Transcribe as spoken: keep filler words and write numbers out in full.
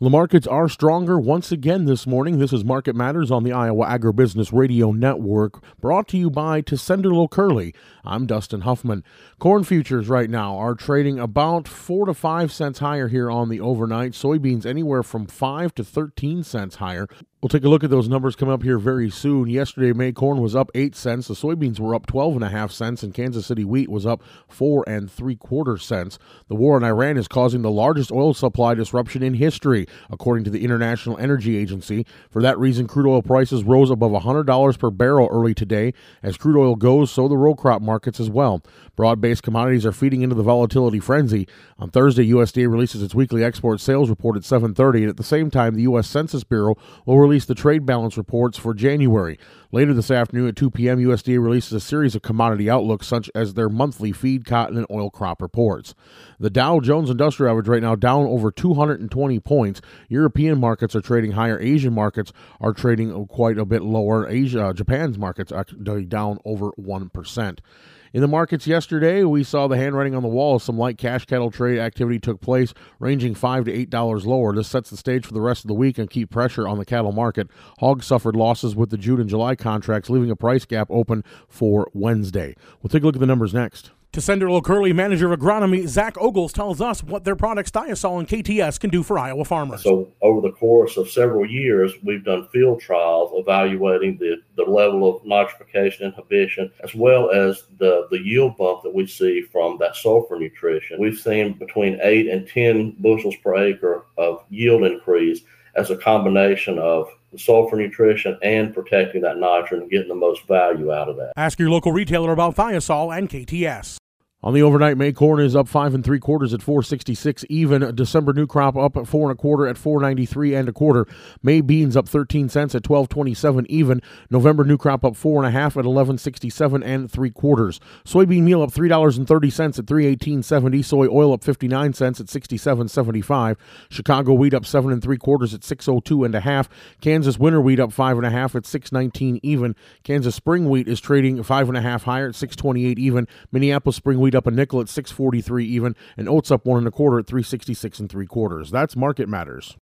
The markets are stronger once again this morning. This is Market Matters on the Iowa Agribusiness Radio Network, brought to you by Tessenderlo Curley. I'm Dustin Huffman. Corn futures right now are trading about four to five cents higher here on the overnight. Soybeans anywhere from five to thirteen cents higher. We'll take a look at those numbers coming up here very soon. Yesterday, May corn was up eight cents. The soybeans were up twelve and a half cents, and Kansas City wheat was up four and three quarter cents. The war in Iran is causing the largest oil supply disruption in history, according to the International Energy Agency. For that reason, crude oil prices rose above one hundred dollars per barrel early today. As crude oil goes, so the row crop markets as well. Broad-based commodities are feeding into the volatility frenzy. On Thursday, U S D A releases its weekly export sales report at seven thirty, and at the same time, the U S Census Bureau will release the trade balance reports for January. Later this afternoon at two p.m., U S D A releases a series of commodity outlooks, such as their monthly feed, cotton, and oil crop reports. The Dow Jones Industrial Average right now down over two hundred twenty points. European markets are trading higher. Asian markets are trading quite a bit lower. Asia, Japan's markets are down over one percent. In the markets yesterday, we saw the handwriting on the wall as some light cash cattle trade activity took place, ranging five to eight dollars lower. This sets the stage for the rest of the week and keep pressure on the cattle market. Hogs suffered losses with the June and July contracts, leaving a price gap open for Wednesday. We'll take a look at the numbers next. Tessenderlo Curley Manager of Agronomy Zach Ogles tells us what their products Thiasol and K T S can do for Iowa farmers. So over the course of several years, we've done field trials evaluating the, the level of nitrification inhibition, as well as the, the yield bump that we see from that sulfur nutrition. We've seen between eight and ten bushels per acre of yield increase as a combination of the sulfur nutrition and protecting that nitrogen and getting the most value out of that. Ask your local retailer about Thiasol and K T S. On the overnight, May corn is up five and three quarters at four sixty-six even. December new crop up at four and a quarter at four ninety-three and a quarter. May beans up thirteen cents at twelve twenty-seven even. November new crop up four and a half at eleven sixty-seven and three quarters. Soybean meal up three dollars and thirty cents at three eighteen seventy. Soy oil up fifty-nine cents at sixty-seven seventy-five. Chicago wheat up seven and three quarters at six oh two and a half. Kansas winter wheat up five and a half at six nineteen even. Kansas spring wheat is trading five and a half higher at six twenty-eight even. Minneapolis spring wheat up a nickel at six forty-three even, and oats up one and a quarter at three sixty-six and three quarters. That's Market Matters.